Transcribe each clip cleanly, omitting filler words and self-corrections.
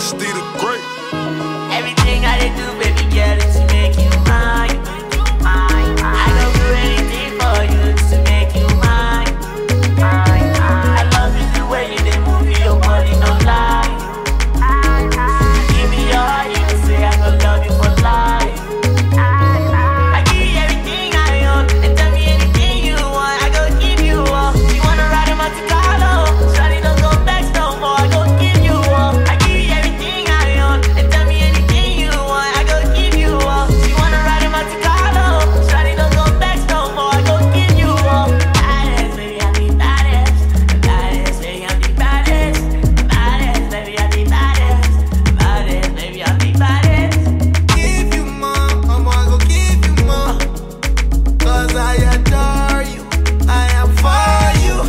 Steve the Great. Everything I do, baby girl, is to make you mine. I don't do anything for you to make you mine. I love you the way you dey move your body, no lie. Give me your heart, you say I gon' love you for life. I give you everything I own, and tell me anything you want, I gon' give you all. You wanna ride in Monte Carlo? Shawty, don't go back no more, I gon' give you all. I give you everything I own, and tell me anything you want, I gon' give you all. You wanna ride in Monte Carlo? Shawty, don't go back no more, I gon' give you all. Baddest, baby, I'm the baddest. Baddest, baby, I'm the baddest. Baddest, baby, I'm the baddest. Baddest, baby, I'm the baddest. Give you more, I go give you more. 'Cause I adore you, I am for you.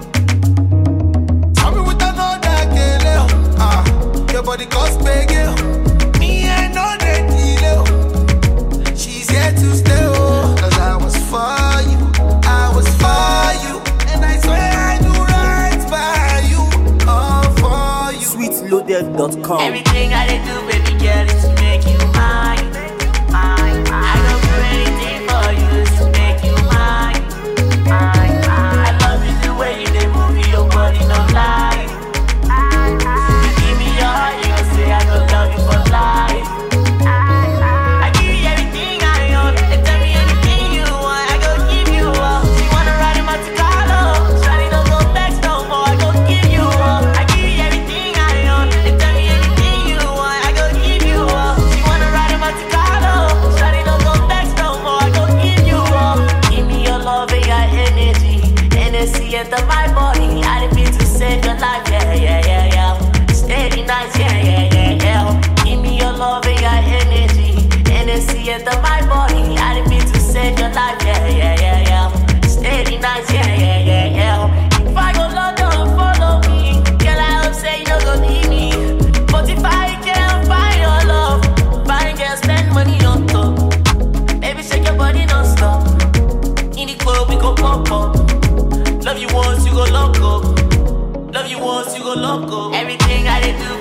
Tell me what I know that girl. Your body cost big, girl. Me I know that deal. She's here to stay, oh. 'Cause I was for you, I was for you. And I swear I do right by you, all for you. Sweetloaded.com. Everything I do, baby girl, is to make you mine. I don't do anything for you to make you mine. I love you the way you dey move your body, no lie. You give me your heart, you say I gon' love you for life. I give you everything I own, and tell me anything you want, I gon' give you all. You wanna ride in Monte Carlo? Shawty, don't go back no more, I gon' give you all. I give you everything I own, and tell me anything you want, I gon' give you all. You wanna ride in Monte Carlo? Shawty, don't go back no more, I gon' give you all. Give me your love and your energy, Hennessy enter my body. I didn't mean to save your life, yeah. Steady nights, yeah. Give me your love and your energy, Hennessy enter my body. I didn't mean to save your life, yeah. Steady nights, yeah. If I go London, follow me. Girl, I hope say you don't go need me. But if I can't find your love, fine girl, spend money on top. Baby, shake your body non-stop. In the club, we go pop up. Love you once, you go loco. Love you once, you go loco. Everything I do,